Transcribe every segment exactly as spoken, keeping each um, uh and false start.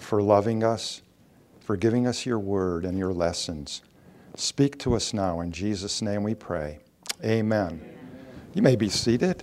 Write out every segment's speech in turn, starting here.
for loving us, for giving us your word and your lessons. Speak to us now. In Jesus' name we pray. Amen. You may be seated.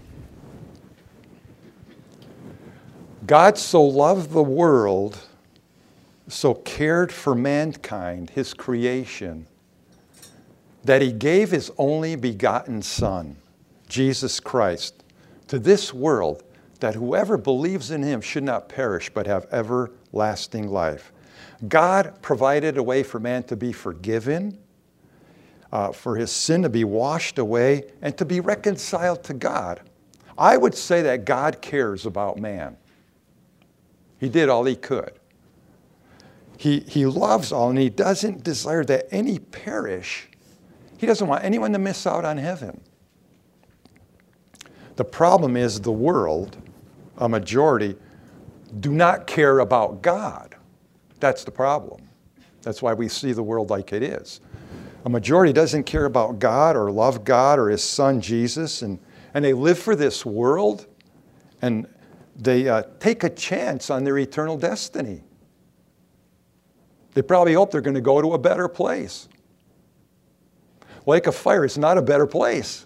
God so loved the world, so cared for mankind, his creation, that he gave his only begotten Son, Jesus Christ, to this world, that whoever believes in him should not perish but have everlasting life. God provided a way for man to be forgiven, uh, for his sin to be washed away, and to be reconciled to God. I would say that God cares about man. He did all he could. He, he loves all, and he doesn't desire that any perish. He doesn't want anyone to miss out on heaven. The problem is the world, a majority, do not care about God. That's the problem. That's why we see the world like it is. A majority doesn't care about God or love God or his Son Jesus, and, and they live for this world, and they uh, take a chance on their eternal destiny. They probably hope they're going to go to a better place. Lake of fire is not a better place.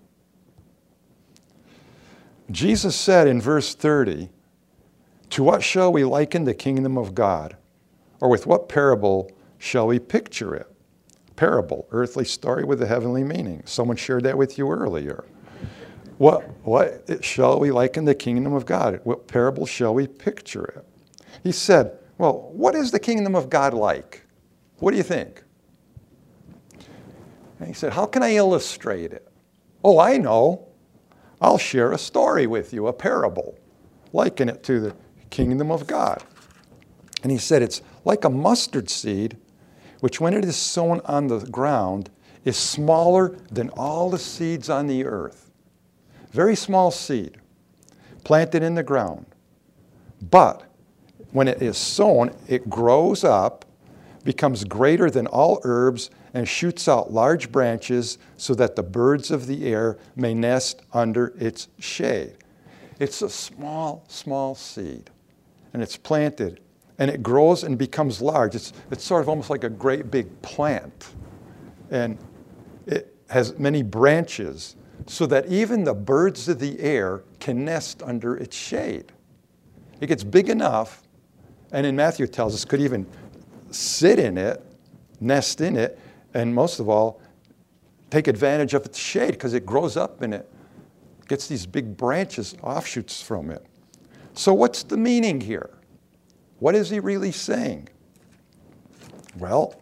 Jesus said in verse thirty, "To what shall we liken the kingdom of God? Or with what parable shall we picture it?" Parable, earthly story with a heavenly meaning. Someone shared that with you earlier. What, what shall we liken the kingdom of God? What parable shall we picture it? He said, well, what is the kingdom of God like? What do you think? And he said, how can I illustrate it? Oh, I know. I'll share a story with you, a parable. Liken it to the kingdom of God. And he said, it's like a mustard seed, which when it is sown on the ground, is smaller than all the seeds on the earth. Very small seed, planted in the ground. But when it is sown, it grows up, becomes greater than all herbs, and shoots out large branches so that the birds of the air may nest under its shade. It's a small, small seed, and it's planted, and it grows and becomes large. It's, it's sort of almost like a great big plant, and it has many branches so that even the birds of the air can nest under its shade. It gets big enough, and in Matthew it tells us, could even sit in it, nest in it, and most of all, take advantage of its shade because it grows up and it gets these big branches, offshoots from it. So what's the meaning here? What is he really saying? Well,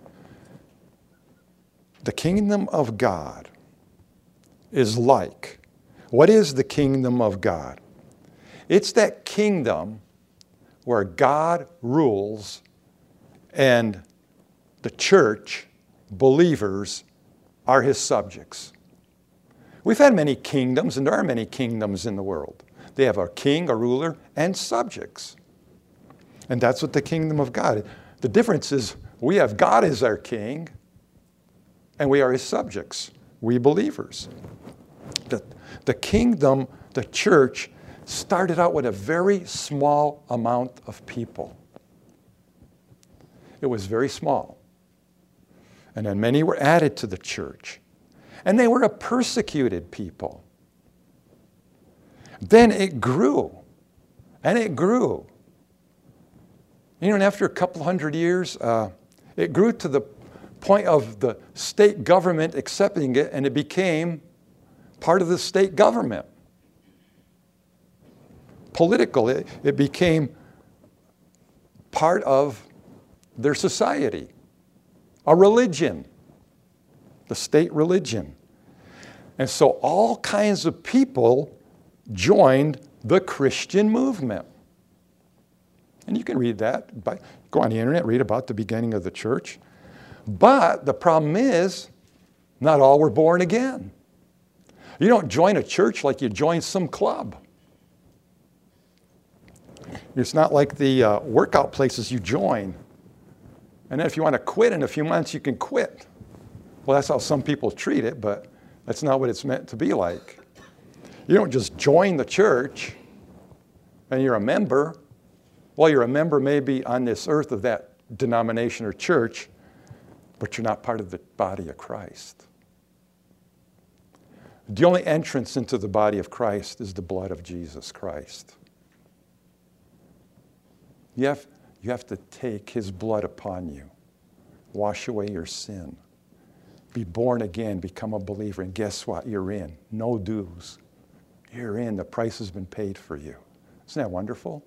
the kingdom of God is like. What is the kingdom of God? It's that kingdom where God rules and the church, believers, are his subjects. We've had many kingdoms, and there are many kingdoms in the world. They have a king, a ruler, and subjects. And that's what the kingdom of God. The difference is we have God as our king, and we are his subjects, we believers. The, the kingdom, the church, started out with a very small amount of people. It was very small. And then many were added to the church. And they were a persecuted people. Then it grew. And it grew. You know, and after a couple hundred years, uh, it grew to the point of the state government accepting it, and it became part of the state government. Political, it, it became part of their society. A religion, the state religion. And so all kinds of people joined the Christian movement. And you can read that. By, go on the internet, read about the beginning of the church. But the problem is, not all were born again. You don't join a church like you join some club. It's not like the uh, workout places you join. And then if you want to quit in a few months, you can quit. Well, that's how some people treat it, but that's not what it's meant to be like. You don't just join the church and you're a member. Well, you're a member maybe on this earth of that denomination or church, but you're not part of the body of Christ. The only entrance into the body of Christ is the blood of Jesus Christ. You have, you have to take his blood upon you, wash away your sin, be born again, become a believer, and guess what? You're in. No dues. You're in. The price has been paid for you. Isn't that wonderful?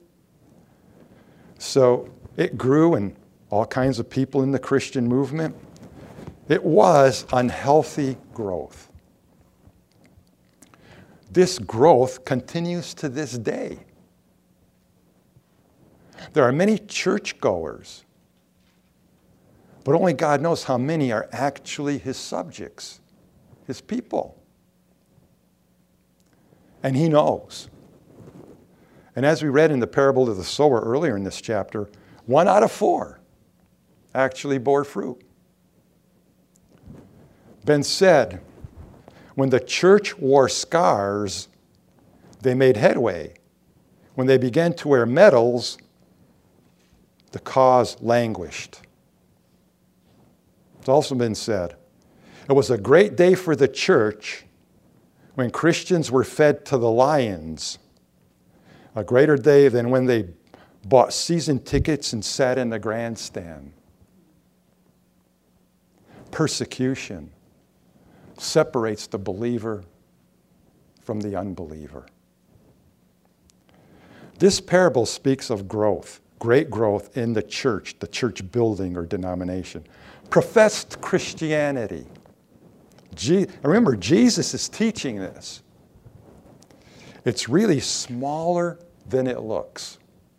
So it grew, and all kinds of people in the Christian movement. It was unhealthy growth. This growth continues to this day. There are many churchgoers, but only God knows how many are actually his subjects, his people. And he knows. And as we read in the parable of the sower earlier in this chapter, one out of four actually bore fruit. Ben said, when the church wore scars, they made headway. When they began to wear medals, the cause languished. It's also been said, it was a great day for the church when Christians were fed to the lions. A greater day than when they bought season tickets and sat in the grandstand. Persecution separates the believer from the unbeliever. This parable speaks of growth, great growth in the church, the church building or denomination. Professed Christianity. Je- remember, Jesus is teaching this. It's really smaller than it looks.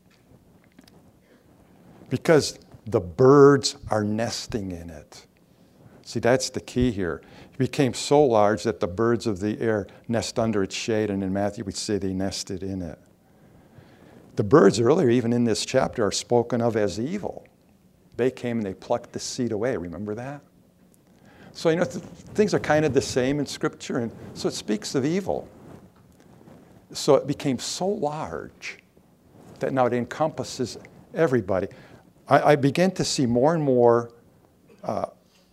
Because the birds are nesting in it. See, that's the key here. It became so large that the birds of the air nest under its shade, and in Matthew we say they nested in it. The birds earlier, even in this chapter, are spoken of as evil. They came and they plucked the seed away. Remember that? So, you know, th- things are kind of the same in Scripture, and so it speaks of evil. So it became so large that now it encompasses everybody. I, I began to see more and more uh,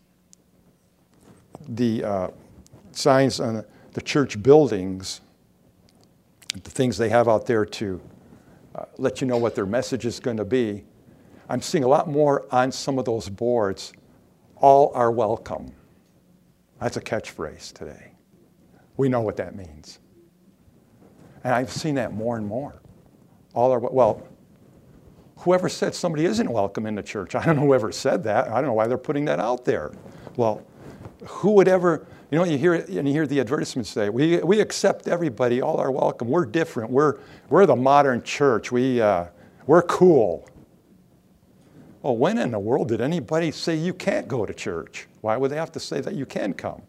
the uh, signs on the church buildings, the things they have out there to uh, let you know what their message is going to be. I'm seeing a lot more on some of those boards. All are welcome. That's a catchphrase today. We know what that means. And I've seen that more and more. All are, well, whoever said somebody isn't welcome in the church, I don't know whoever said that. I don't know why they're putting that out there. Well, who would ever, you know, you hear and you hear the advertisements say, we we accept everybody, all are welcome. We're different. We're we're the modern church. We uh, we're cool. Well, when in the world did anybody say you can't go to church? Why would they have to say that you can come?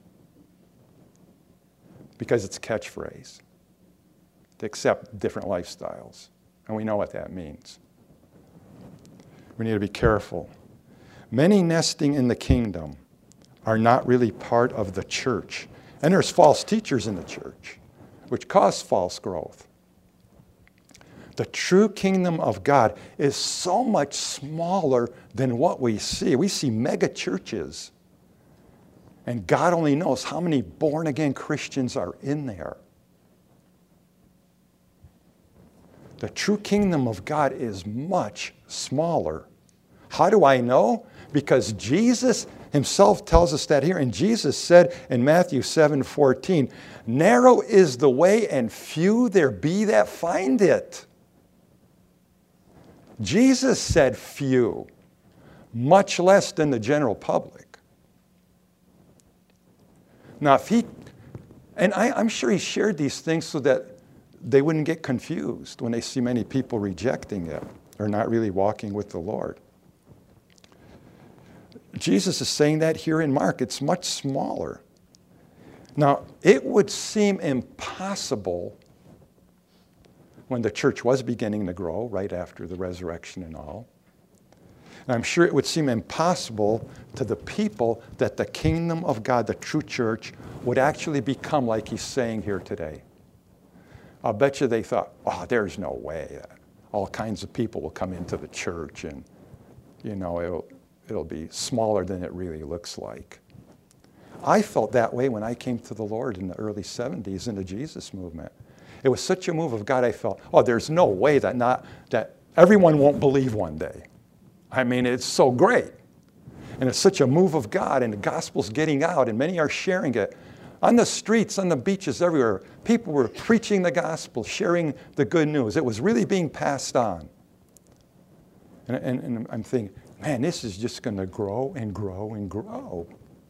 Because it's a catchphrase. To accept different lifestyles. And we know what that means. We need to be careful. Many nesting in the kingdom are not really part of the church. And there's false teachers in the church, which cause false growth. The true kingdom of God is so much smaller than what we see. We see mega churches. And God only knows how many born-again Christians are in there. The true kingdom of God is much smaller. How do I know? Because Jesus himself tells us that here. And Jesus said in Matthew seven fourteen, narrow is the way and few there be that find it. Jesus said few, much less than the general public. Now, if he, and I, I'm sure he shared these things so that they wouldn't get confused when they see many people rejecting it or not really walking with the Lord. Jesus is saying that here in Mark. It's much smaller. Now, it would seem impossible when the church was beginning to grow right after the resurrection and all. And I'm sure it would seem impossible to the people that the kingdom of God, the true church, would actually become like he's saying here today. I'll bet you they thought, oh, there's no way. all kinds of people will come into the church, and, you know, it'll, it'll be smaller than it really looks like. I felt that way when I came to the Lord in the early seventies in the Jesus movement. It was such a move of God, I felt, oh, there's no way that not that everyone won't believe one day. I mean, it's so great. And it's such a move of God, and the gospel's getting out, and many are sharing it. On the streets, on the beaches, everywhere, people were preaching the gospel, sharing the good news. It was really being passed on. And, and, and I'm thinking, man, this is just going to grow and grow and grow.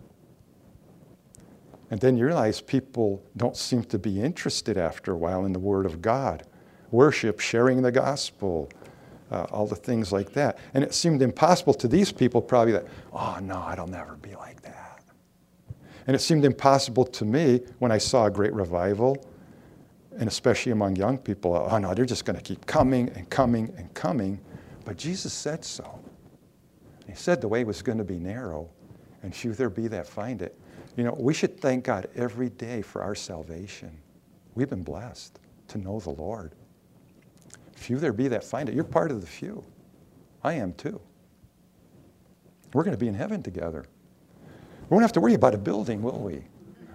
And then you realize people don't seem to be interested after a while in the Word of God. Worship, sharing the gospel, uh, all the things like that. And it seemed impossible to these people probably that, oh no, it'll never be like that. And it seemed impossible to me when I saw a great revival, and especially among young people, oh no, they're just going to keep coming and coming and coming. But Jesus said so. He said the way was going to be narrow, and few there be that find it. You know, we should thank God every day for our salvation. We've been blessed to know the Lord. Few there be that find it. You're part of the few. I am too. We're going to be in heaven together. We won't have to worry about a building, will we?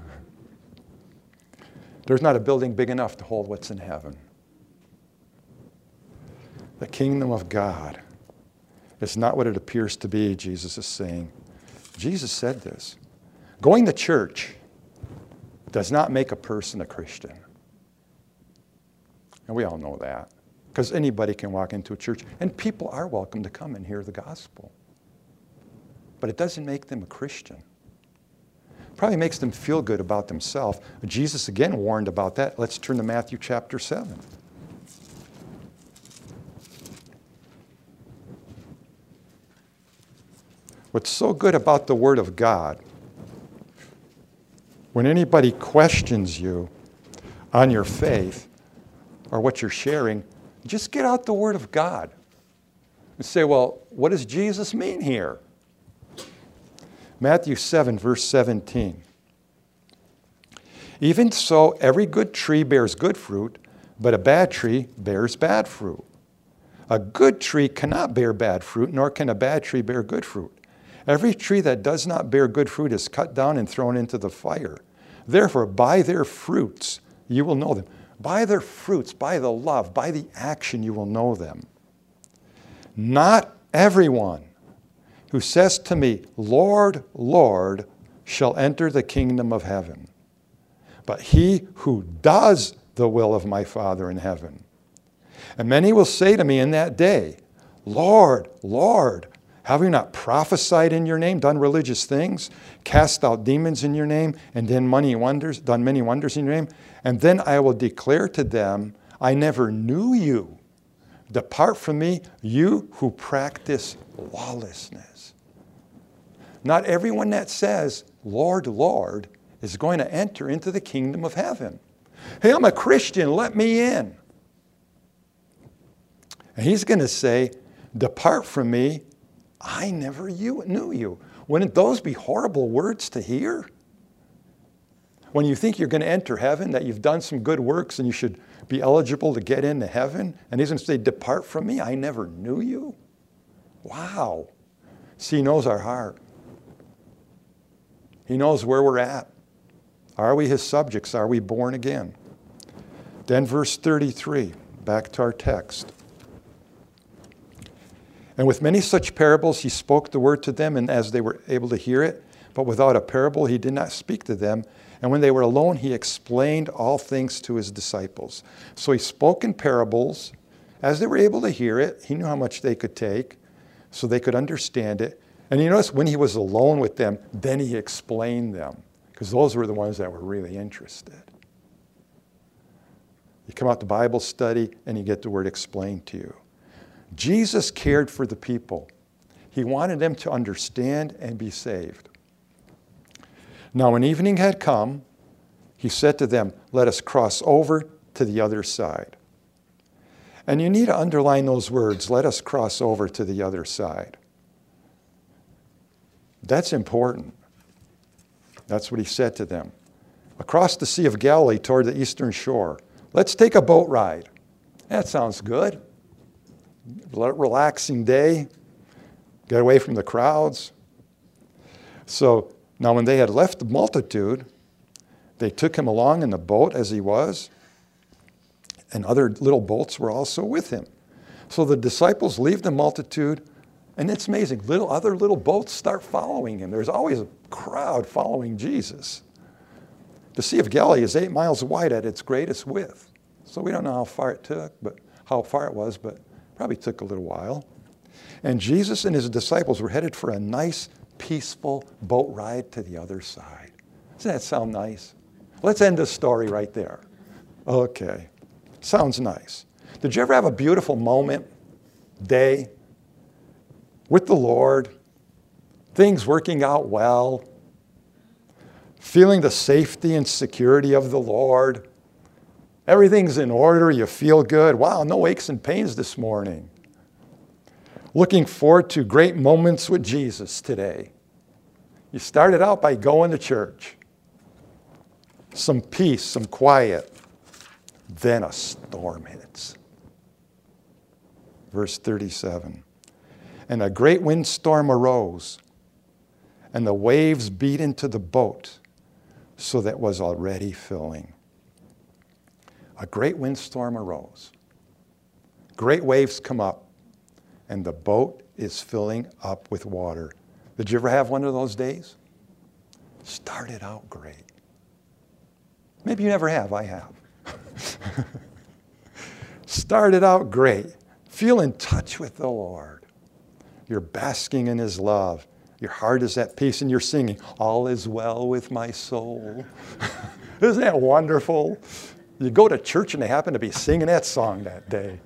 There's not a building big enough to hold what's in heaven. The kingdom of God is not what it appears to be, Jesus is saying. Jesus said this. Going to church does not make a person a Christian. And we all know that. Because anybody can walk into a church, and people are welcome to come and hear the gospel. But it doesn't make them a Christian. It probably makes them feel good about themselves. Jesus again warned about that. Let's turn to Matthew chapter seven. What's so good about the Word of God, when anybody questions you on your faith or what you're sharing, just get out the Word of God and say, well, what does Jesus mean here? Matthew seven, verse seventeen. Even so, every good tree bears good fruit, but a bad tree bears bad fruit. A good tree cannot bear bad fruit, nor can a bad tree bear good fruit. Every tree that does not bear good fruit is cut down and thrown into the fire. Therefore, by their fruits you will know them. By their fruits, by the love, by the action you will know them. Not everyone who says to me, Lord, Lord, shall enter the kingdom of heaven, but he who does the will of my Father in heaven. And many will say to me in that day, Lord, Lord, have we not prophesied in your name, done religious things, cast out demons in your name, and done many wonders, done many wonders in your name? And then I will declare to them, I never knew you. Depart from me, you who practice lawlessness. Not everyone that says, Lord, Lord, is going to enter into the kingdom of heaven. Hey, I'm a Christian, let me in. And he's going to say, depart from me, I never knew you. Wouldn't those be horrible words to hear? When you think you're going to enter heaven, that you've done some good works and you should be eligible to get into heaven, and he's going to say, depart from me, I never knew you? Wow. See, he knows our heart. He knows where we're at. Are we his subjects? Are we born again? Then verse thirty-three, back to our text. And with many such parables he spoke the word to them, and as they were able to hear it, but without a parable he did not speak to them. And when they were alone, he explained all things to his disciples. So he spoke in parables. As they were able to hear it, he knew how much they could take, so they could understand it. And you notice when he was alone with them, then he explained them, because those were the ones that were really interested. You come out to Bible study, and you get the word explained to you. Jesus cared for the people. He wanted them to understand and be saved. Now, when evening had come, he said to them, let us cross over to the other side. And you need to underline those words, let us cross over to the other side. That's important. That's what he said to them. Across the Sea of Galilee toward the eastern shore. Let's take a boat ride. That sounds good. relaxing day, get away from the crowds. So now when they had left the multitude, they took him along in the boat as he was, and other little boats were also with him. So the disciples leave the multitude, and it's amazing. Little other little boats start following him. There's always a crowd following Jesus. The Sea of Galilee is eight miles wide at its greatest width. So we don't know how far it took, but how far it was, but probably took a little while. And Jesus and his disciples were headed for a nice, peaceful boat ride to the other side. Doesn't that sound nice? Let's end this story right there. Okay. Sounds nice. Did you ever have a beautiful moment, day, with the Lord, things working out well, feeling the safety and security of the Lord? Everything's in order, you feel good. Wow, no aches and pains this morning. Looking forward to great moments with Jesus today. You started out by going to church. Some peace, some quiet. Then a storm hits. Verse thirty-seven. And a great windstorm arose, and the waves beat into the boat, so that it was already filling. A great windstorm arose. Great waves come up, and the boat is filling up with water. Did you ever have one of those days? Started out great. Maybe you never have, I have. Started out great. Feel in touch with the Lord. You're basking in his love. Your heart is at peace, and you're singing, all is well with my soul. Isn't that wonderful? You go to church and they happen to be singing that song that day.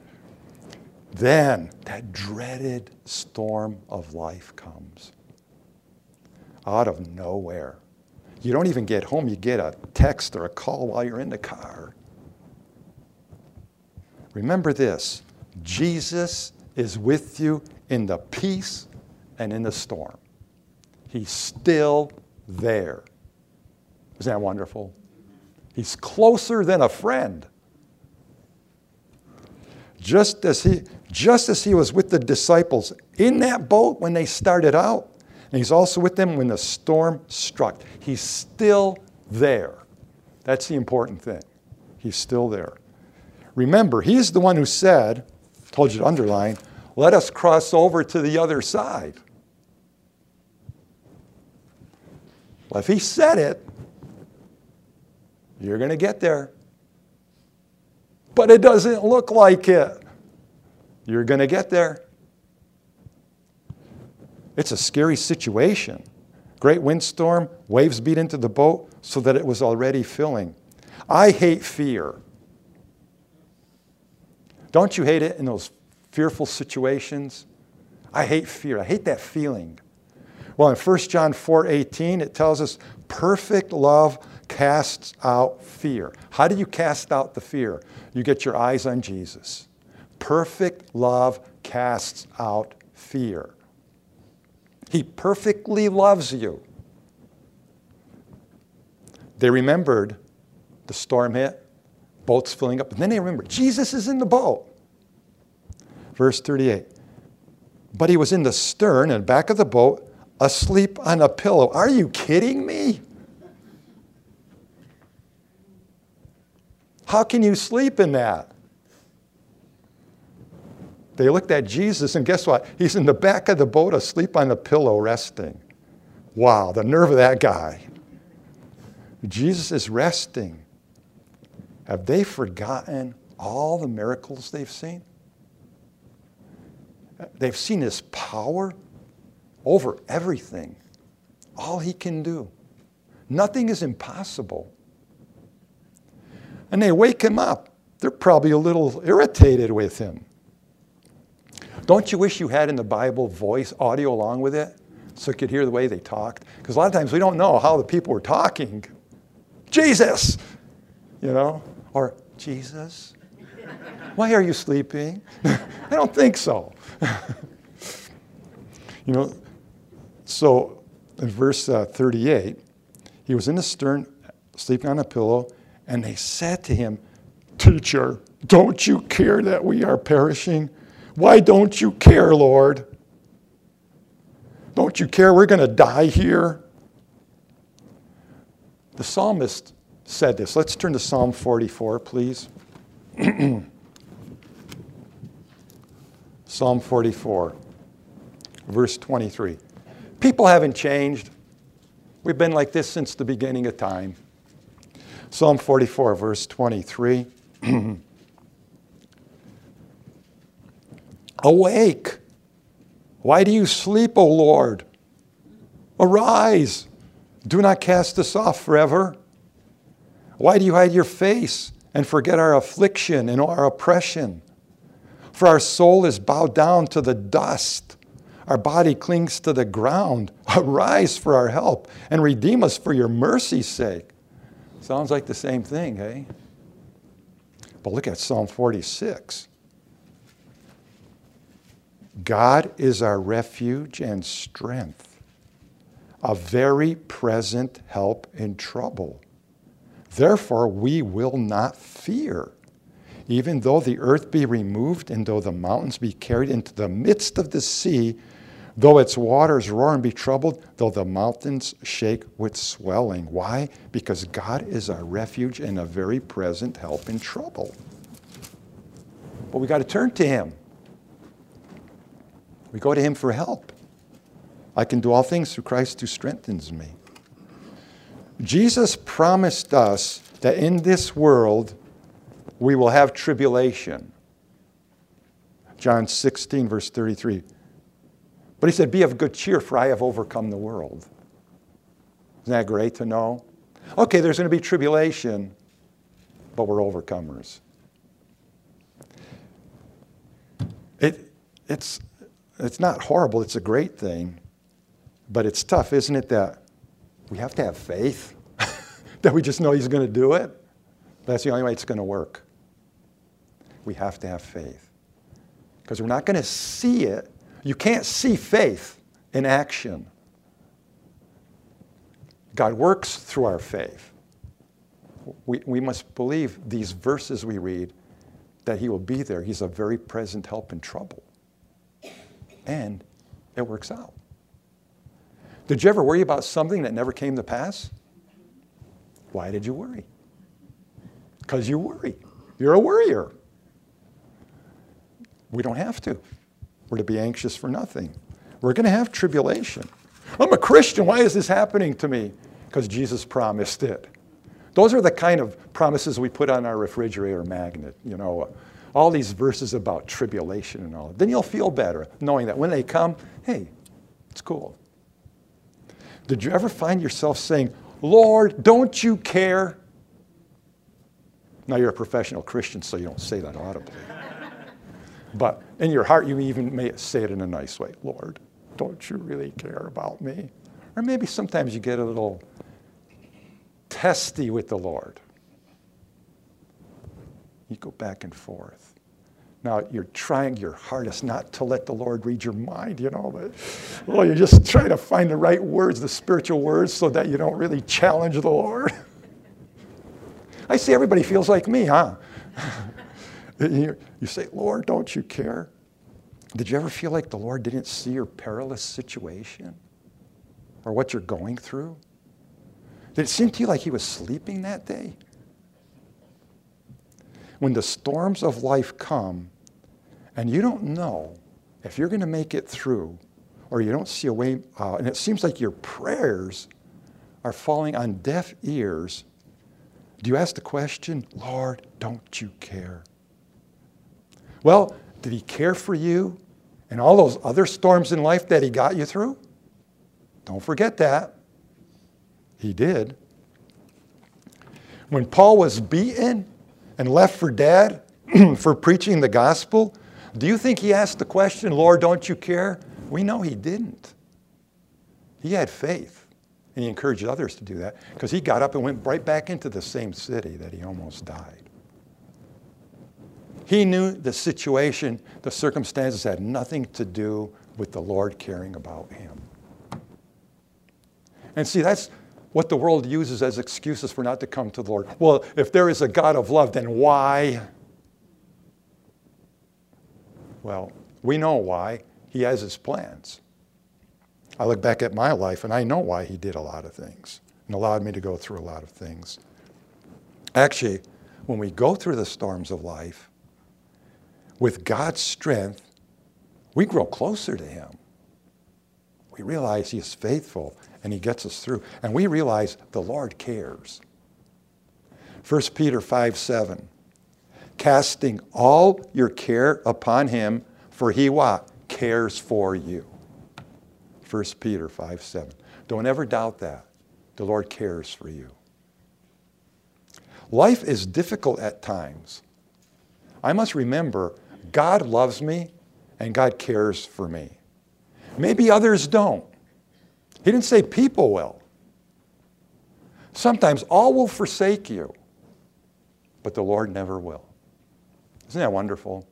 Then that dreaded storm of life comes. Out of nowhere. You don't even get home. You get a text or a call while you're in the car. Remember this. Jesus is with you in the peace and in the storm. He's still there. Isn't that wonderful? He's closer than a friend. Just as he, just as he was with the disciples in that boat when they started out, and he's also with them when the storm struck. He's still there. That's the important thing. He's still there. Remember, he's the one who said, told you to underline, let us cross over to the other side. Well, if he said it, you're going to get there. But it doesn't look like it. You're going to get there. It's a scary situation. Great windstorm, waves beat into the boat so that it was already filling. I hate fear. Don't you hate it in those fearful situations? I hate fear. I hate that feeling. Well, in First John four eighteen, it tells us perfect love casts out fear. How do you cast out the fear? You get your eyes on Jesus. Perfect love casts out fear. He perfectly loves you. They remembered the storm hit, boats filling up, and then they remembered Jesus is in the boat. Verse thirty-eight. But he was in the stern and back of the boat, asleep on a pillow. Are you kidding me? How can you sleep in that? They looked at Jesus, and guess what? He's in the back of the boat, asleep on a pillow, resting. Wow, the nerve of that guy. Jesus is resting. Have they forgotten all the miracles they've seen? They've seen his power over everything. All he can do. Nothing is impossible. And they wake him up. They're probably a little irritated with him. Don't you wish you had in the Bible voice audio along with it so you could hear the way they talked? Because a lot of times we don't know how the people were talking. Jesus, you know, or Jesus, why are you sleeping? I don't think so. You know, so in verse uh, thirty-eight, he was in the stern, sleeping on a pillow, and they said to him, Teacher, don't you care that we are perishing? Why don't you care, Lord? Don't you care we're going to die here? The psalmist said this. Let's turn to Psalm forty-four, please. Psalm forty-four, verse twenty-three. People haven't changed. We've been like this since the beginning of time. Psalm forty-four, verse twenty-three. Awake. Why do you sleep, O Lord? Arise. Do not cast us off forever. Why do you hide your face and forget our affliction and our oppression? For our soul is bowed down to the dust. Our body clings to the ground. Arise for our help and redeem us for your mercy's sake. Sounds like the same thing, eh? But look at Psalm forty-six. God is our refuge and strength, a very present help in trouble. Therefore, we will not fear, even though the earth be removed and though the mountains be carried into the midst of the sea, though its waters roar and be troubled, though the mountains shake with swelling. Why? Because God is our refuge and a very present help in trouble. But we got to turn to him. We go to him for help. I can do all things through Christ who strengthens me. Jesus promised us that in this world we will have tribulation. John sixteen, verse thirty-three. But he said, be of good cheer, for I have overcome the world. Isn't that great to know? Okay, there's going to be tribulation, but we're overcomers. It, it's... It's not horrible, it's a great thing, but it's tough, isn't it, that we have to have faith, that we just know he's going to do it? That's the only way it's going to work. We have to have faith, because we're not going to see it. You can't see faith in action. God works through our faith. We, we must believe these verses we read, that he will be there. He's a very present help in trouble. And it works out. Did you ever worry about something that never came to pass? Why did you worry? Because you worry. You're a worrier. We don't have to. We're to be anxious for nothing. We're going to have tribulation. I'm a Christian. Why is this happening to me? Because Jesus promised it. Those are the kind of promises we put on our refrigerator magnet, you know. All these verses about tribulation and all. Then you'll feel better knowing that when they come, hey, it's cool. Did you ever find yourself saying, Lord, don't you care? Now you're a professional Christian, so you don't say that audibly. But in your heart, you even may say it in a nice way. Lord, don't you really care about me? Or maybe sometimes you get a little testy with the Lord. You go back and forth. Now, you're trying your hardest not to let the Lord read your mind, you know. But, well, you're just trying to find the right words, the spiritual words, so that you don't really challenge the Lord. I see everybody feels like me, huh? you, you say, Lord, don't you care? Did you ever feel like the Lord didn't see your perilous situation or what you're going through? Did it seem to you like he was sleeping that day? When the storms of life come and you don't know if you're going to make it through, or you don't see a way out, and it seems like your prayers are falling on deaf ears, do you ask the question, Lord, don't you care? Well, did he care for you and all those other storms in life that he got you through? Don't forget that. He did. When Paul was beaten and left for dead for preaching the gospel, do you think he asked the question, Lord, don't you care? We know he didn't. He had faith, and he encouraged others to do that, because he got up and went right back into the same city that he almost died. He knew the situation, the circumstances had nothing to do with the Lord caring about him. And see, that's what the world uses as excuses for not to come to the Lord. Well, if there is a God of love, then why? Well, We know why. He has his plans. I look back at my life and I know why he did a lot of things and allowed me to go through a lot of things. Actually, when we go through the storms of life, with God's strength, we grow closer to him. We realize he is faithful and he gets us through. And we realize the Lord cares. First Peter five seven, casting all your care upon him, for he what? Cares for you. First Peter five seven. Don't ever doubt that. The Lord cares for you. Life is difficult at times. I must remember God loves me and God cares for me. Maybe others don't. He didn't say people will. Sometimes all will forsake you, but the Lord never will. Isn't that wonderful?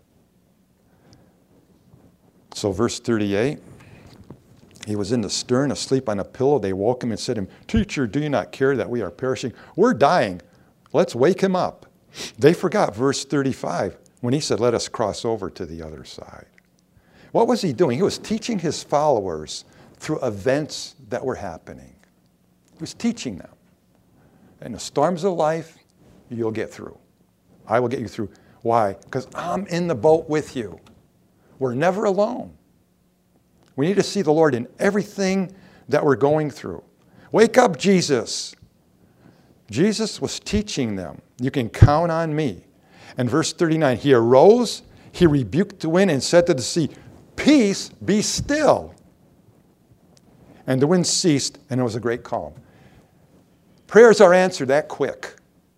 So verse thirty-eight, he was in the stern, asleep on a pillow. They woke him and said to him, Teacher, do you not care that we are perishing? We're dying. Let's wake him up. They forgot verse thirty-five when he said, let us cross over to the other side. What was he doing? He was teaching his followers through events that were happening. He was teaching them. In the storms of life, you'll get through. I will get you through. Why? Because I'm in the boat with you. We're never alone. We need to see the Lord in everything that we're going through. Wake up, Jesus. Jesus was teaching them. You can count on me. And verse thirty-nine, he arose, he rebuked the wind and said to the sea, Peace, be still. And the wind ceased, and it was a great calm. Prayers are answered that quick.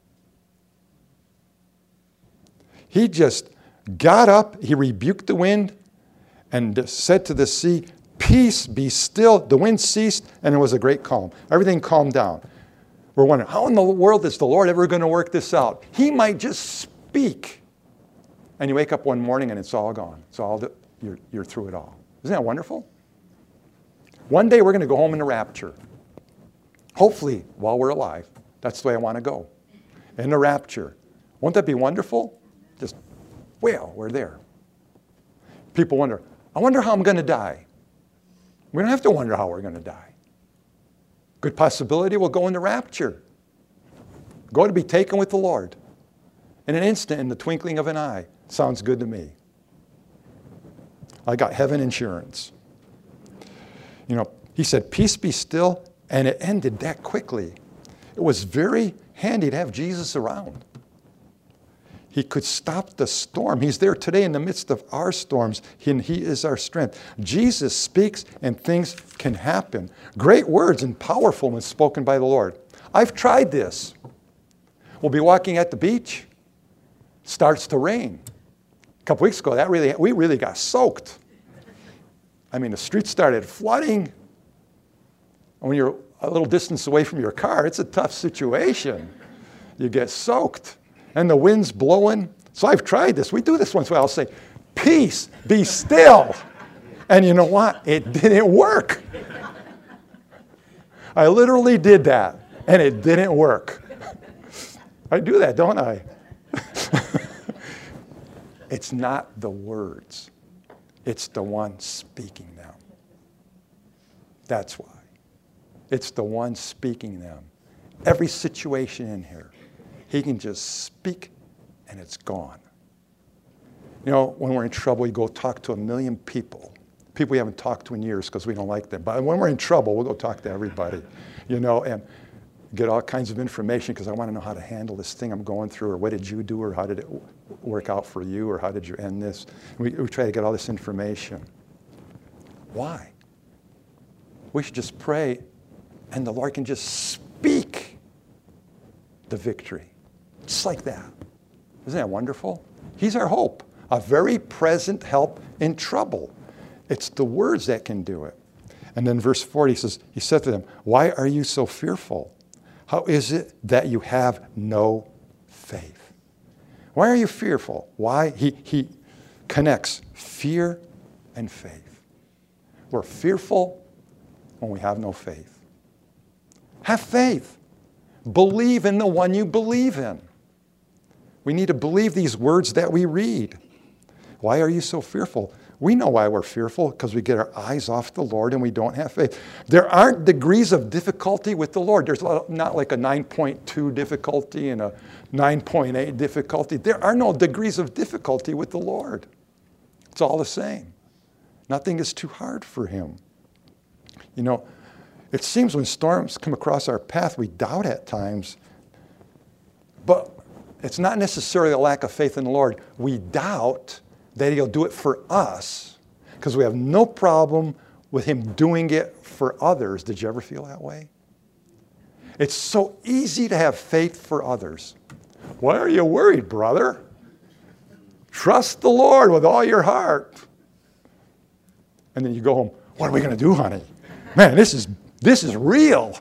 He just got up, he rebuked the wind, and said to the sea, Peace, be still. The wind ceased, and it was a great calm. Everything calmed down. We're wondering, how in the world is the Lord ever going to work this out? He might just speak. And you wake up one morning, and it's all gone. It's all the, you're, you're through it all. Isn't that wonderful? One day, we're going to go home in the rapture. Hopefully, while we're alive. That's the way I want to go. In the rapture. Won't that be wonderful? Just, well, we're there. People wonder, I wonder how I'm going to die. We don't have to wonder how we're going to die. Good possibility we'll go in the rapture. Go to be taken with the Lord. In an instant, in the twinkling of an eye. Sounds good to me. I got heaven insurance. You know, he said, peace be still, and it ended that quickly. It was very handy to have Jesus around. He could stop the storm. He's there today in the midst of our storms, and he is our strength. Jesus speaks, and things can happen. Great words and powerful when spoken by the Lord. I've tried this. We'll be walking at the beach. Starts to rain. A couple weeks ago, that really we really got soaked. I mean, the streets started flooding. When you're a little distance away from your car, it's a tough situation. You get soaked. And the wind's blowing. So I've tried this. We do this once in a while. I'll say, peace, be still. And you know what? It didn't work. I literally did that, and it didn't work. I do that, don't I? It's not the words. It's the one speaking them. That's why. It's the one speaking them. Every situation in here, he can just speak and it's gone. You know, when we're in trouble, we go talk to a million people. People we haven't talked to in years because we don't like them. But when we're in trouble, we'll go talk to everybody, you know, and get all kinds of information because I want to know how to handle this thing I'm going through, or what did you do, or how did it work out for you, or how did you end this? We, we try to get all this information. Why? We should just pray and the Lord can just speak the victory. Just like that. Isn't that wonderful? He's our hope, a very present help in trouble. It's the words that can do it. And then verse forty says, he said to them, why are you so fearful? How is it that you have no faith? Why are you fearful? Why? He, he connects fear and faith. We're fearful when we have no faith. Have faith. Believe in the one you believe in. We need to believe these words that we read. Why are you so fearful? We know why we're fearful, because we get our eyes off the Lord and we don't have faith. There aren't degrees of difficulty with the Lord. There's not like a nine point two difficulty and a nine point eight difficulty. There are no degrees of difficulty with the Lord. It's all the same. Nothing is too hard for him. You know, it seems when storms come across our path, we doubt at times. But it's not necessarily a lack of faith in the Lord. We doubt that he'll do it for us because we have no problem with him doing it for others. Did you ever feel that way? It's so easy to have faith for others. Why are you worried, brother? Trust the Lord with all your heart. And then you go home, what are we going to do, honey? Man, this is, this is real.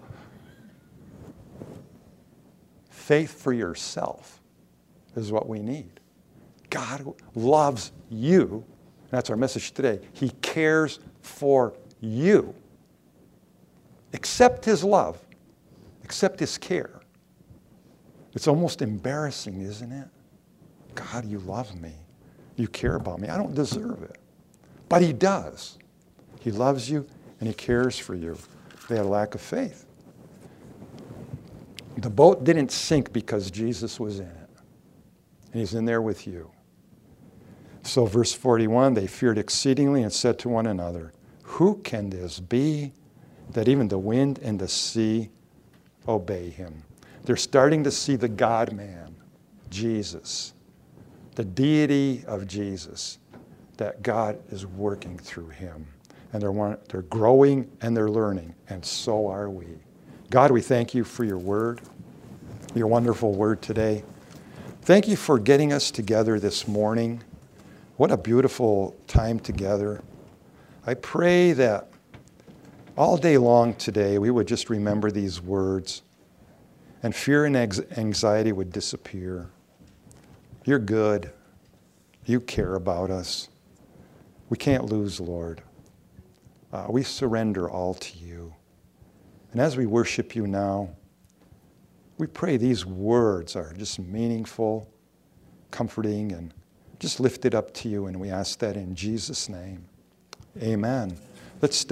Faith for yourself is what we need. God loves you. That's our message today. He cares for you. Accept his love. Accept his care. It's almost embarrassing, isn't it? God, you love me. You care about me. I don't deserve it. But he does. He loves you and he cares for you. They had a lack of faith. The boat didn't sink because Jesus was in it. And he's in there with you. So verse forty-one, they feared exceedingly and said to one another, who can this be that even the wind and the sea obey him? They're starting to see the God-man, Jesus, the deity of Jesus, that God is working through him. And they're, they're growing and they're learning, and so are we. God, we thank you for your word, your wonderful word today. Thank you for getting us together this morning. What a beautiful time together. I pray that all day long today we would just remember these words and fear and anxiety would disappear. You're good. You care about us. We can't lose, Lord. Uh, we surrender all to you. And as we worship you now, we pray these words are just meaningful, comforting, and just lifted up to you, and we ask that in Jesus' name. Amen. Let's stay.